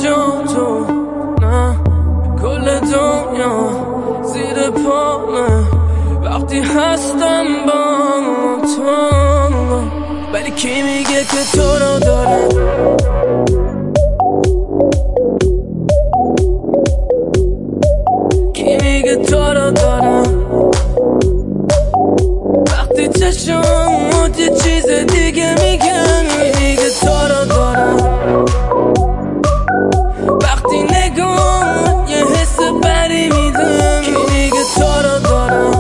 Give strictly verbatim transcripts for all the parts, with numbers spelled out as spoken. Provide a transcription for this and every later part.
جا تو، نه کل دنیا زیر پامه وقتی هستم با تو. ولی کی میگه که تو رو داره؟ کی میگه تو رو داره؟ وقتی چشمات یه چیز دیگه میگن. کی میگه تو رو داره؟ وقتی نگاه یه حس بری میدن. کی میگه تو رو داره؟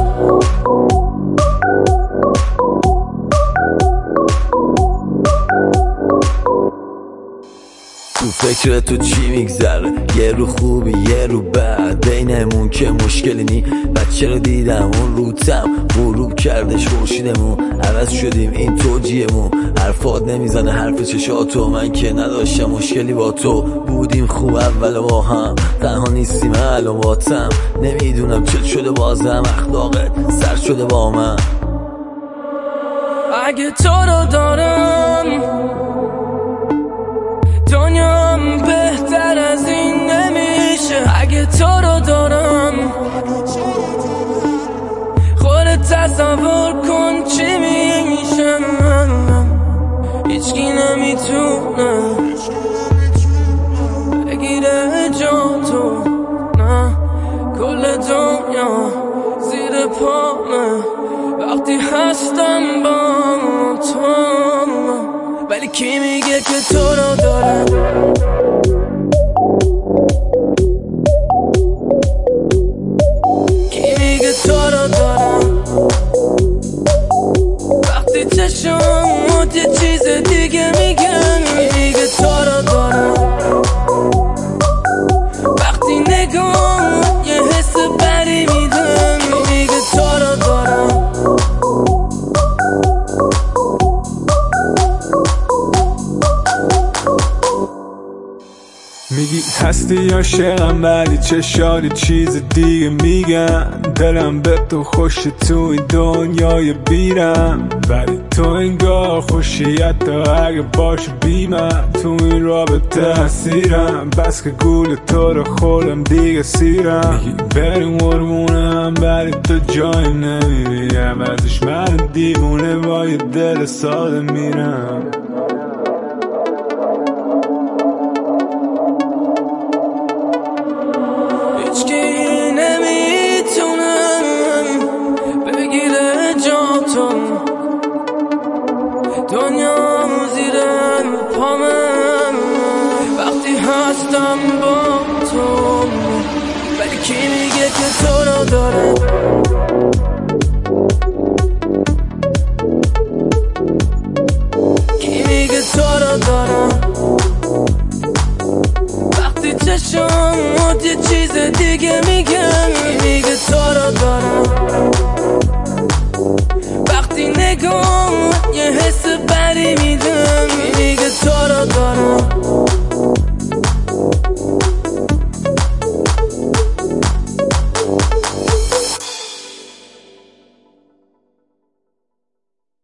تو فکر تو چی میگذره؟ یه رو خوبی یه رو بد، بینمون که مشکلی نی. بچه رو دیدم اون روتم غروب کردش خورشیدمون، عوض شدیم این توجیهمون. حرفات نمیزنه حرف چشاتو، من که نداشتم مشکلی با تو. بودیم خوب اول با هم، تنها نیستیم الان باتم. نمیدونم چه شده بازم، اخلاقت سر شده با من. اگه تو رو دارم دنیام بهتر از این نمیشه. اگه تو رو دارم خودت تصور کن چی میشه. هیچکی نمیتونه بگیره جا تو، نه کل دنیا زیر پامه وقتی هستم با تو. ولی کی میگه که تو رو داره؟ کی میگه تو رو داره؟ وقتی چشمات یه چیز دیگه میگن. کی میگه تو رو داره؟ وقتی نگاه یه حس بری میدن. کی میگه تو رو داره؟ میگی هستی یا شرم ولی چشاری چیز دیگه میگن. دلم به تو خوش تو این دنیای بیرم، ولی تو انگار خوشی حتی اگه باشه بی من. تو این رابطه حسیرم، بس که گول تو رو خورم دیگه سیرم. میگی بریم قربونم ولی تو جای نمیری، عوضش من دیوونه با یه دل ساده میرم. هیچکی نمیتونه بگیره جا تو، دنیا زیر پامه وقتی هستم با تو. ولی کی میگه که تو رو داره؟ کی میگه تو رو داره؟ وقتی چشمات یه چیز دیگه میگن.